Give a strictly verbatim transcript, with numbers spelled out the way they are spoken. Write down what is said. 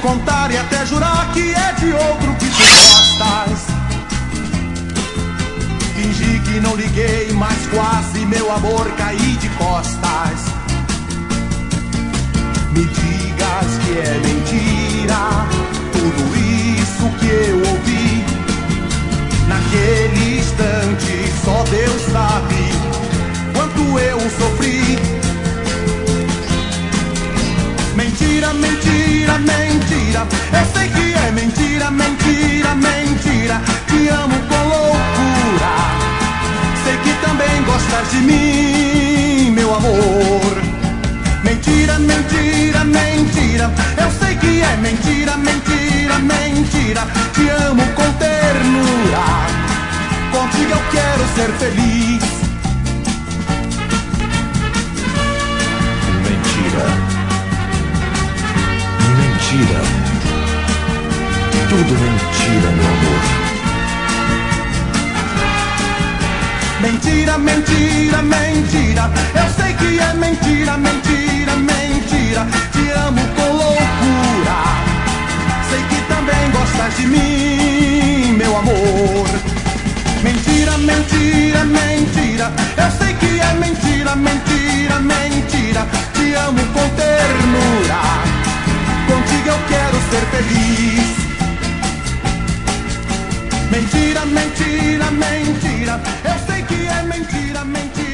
contar e até jurar que é de outro que tu gostas. Fingi que não liguei, mas quase, meu amor, caí de costas. Me digas que é mentira tudo isso que eu ouvi. Naquele instante só Deus sabe quanto eu sofri. Mentira, mentira, mentira, eu sei que é mentira, mentira, mentira. Te amo com loucura, sei que também gostas de mim, meu amor. Mentira, mentira, mentira, eu sei que é mentira, mentira, mentira. Te amo com ternura, contigo eu quero ser feliz. Mentira, mentira, tudo mentira, meu amor. Mentira, mentira, mentira, eu sei que é mentira, mentira, mentira. Te amo com loucura, sei que também gostas de mim, meu amor. Mentira, mentira, mentira, eu sei que é mentira, mentira, mentira. Te amo com ternura, contigo eu quero ser feliz. Mentira, mentira, mentira, eu sei que é mentira, mentira.